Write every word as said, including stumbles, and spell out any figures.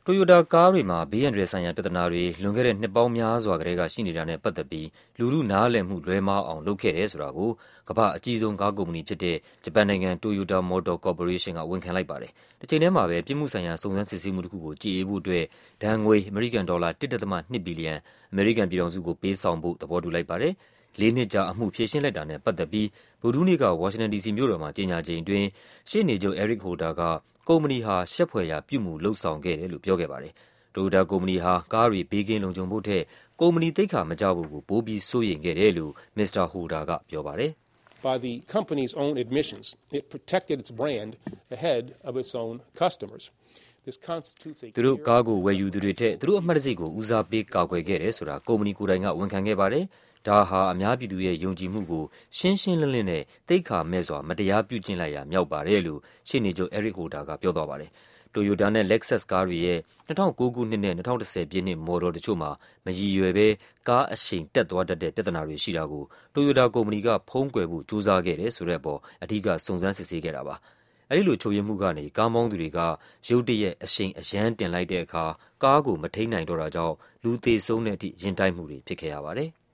Toyota ကားတွေမှာဘေးအန္တရာယ်ဆိုင်ရာပြဿနာတွေလွန်ခဲ့တဲ့နှစ်ပေါင်းများစွာကတည်းကရှိနေတာနဲ့ပတ်သက်ပြီးလူထုနားလည်မှုလွဲမှားအောင်လုပ်ခဲ့တယ်ဆိုတာကိုကမ္ဘာ့အကြီးဆုံးကားကုမ္ပဏီဖြစ်တဲ့ဂျပန်နိုင်ငံ Toyota Motor Corporation ကဝန်ခံလိုက်ပါတယ်။တစ်ချိန်တည်းမှာပဲပြစ်မှုဆိုင်ရာစုံစမ်းစစ်ဆေးမှုတစ်ခုကိုကြည်အေးဖို့အတွက်ဒဏ်ငွေအမေရိကန်ဒေါ်လာ တစ်ဒသမနှစ်ဘီလီယံအမေရိကန်ပြည်ထောင်စုကိုပေးဆောင်ဖို့သဘောတူလိုက်ပါတယ်။လေးနှစ်ကြာအမှုဖြေရှင်းလိုက်တာနဲ့ပတ်သက်ပြီးဗုဒ္ဓဟူးနေ့ကဝါရှင်တန်ဒီစီမြို့တော်မှာကြေညာချိန်အတွင်းရှေ့နေချုပ် Eric Holder ကကုမ္ပဏီဟာရှက်ဖွယ်ရာပြုမှုလုပ်ဆောင်ခဲ့တယ်လို့ပြောခဲ့ပါတယ်။ Toyota ကုမ္ပဏီဟာကားတွေဘေးကင်းလုံခြုံဖို့ထက်ကုမ္ပဏီသိက္ခာမကျဖို့ကိုပိုပြီးစိုးရိမ်ခဲ့တယ်လို့မစ္စတာ Holder ကပြောပါတယ်။ By the company's own admissions, it protected its brand ahead of its own customers. This constitutes a သူတို့ကားကိုဝယ်ယူသူတွေထက်သူတို့အမှတ်တံဆိပ်ကိုဦးစားပေးကာကွယ်ခဲ့တယ်ဆိုတာကုမ္ပဏီကိုယ်တိုင်ကဝန်ခံခဲ့ပါတယ်။ဒါဟာအများပြည်သူရဲ့ယုံကြည်မှုကိုရှင်းရှင်းလင်းလင်းနဲ့သိက္ခာမဲ့စွာမတရားပြုကျင့်လိုက်ရာမြောက်ပါတယ်လို့ရှေ့နေချုပ် Eric Holder ကပြောသွားပါတယ်။ Toyota နဲ့ Lexus ကားတွေရဲ့၂၀၀၉ခုနှစ်နဲ့၂၀၁၀ပြည့်နှစ်မော်ဒယ်တချို့မှာမရည်ရွယ်ဘဲကားအရှိန်တက်သွားတတ်တဲ့ပြဿနာတွေရှိတာကို Toyota ကုမ္ပဏီကဖုံးကွယ်ဖို့ကြိုးစားခဲ့တယ်ဆိုတဲ့အပေါ်အဓိကစုံစမ်းစစ်ဆေးခဲ့တာပါ။အဲဒီလိုချို့ယွင်းမှုကနေကားမောင်းသူတွေကရုတ်တရက်အရှိန်အရမ်းတင်လိုက်တဲ့အခါကားကိုမထိန်းနိုင်တော့တာကြောင့်လူသေဆုံးတဲ့အထိယာဉ်တိုက်မှုတွေဖြစ်ခဲ့ရပါတယ်။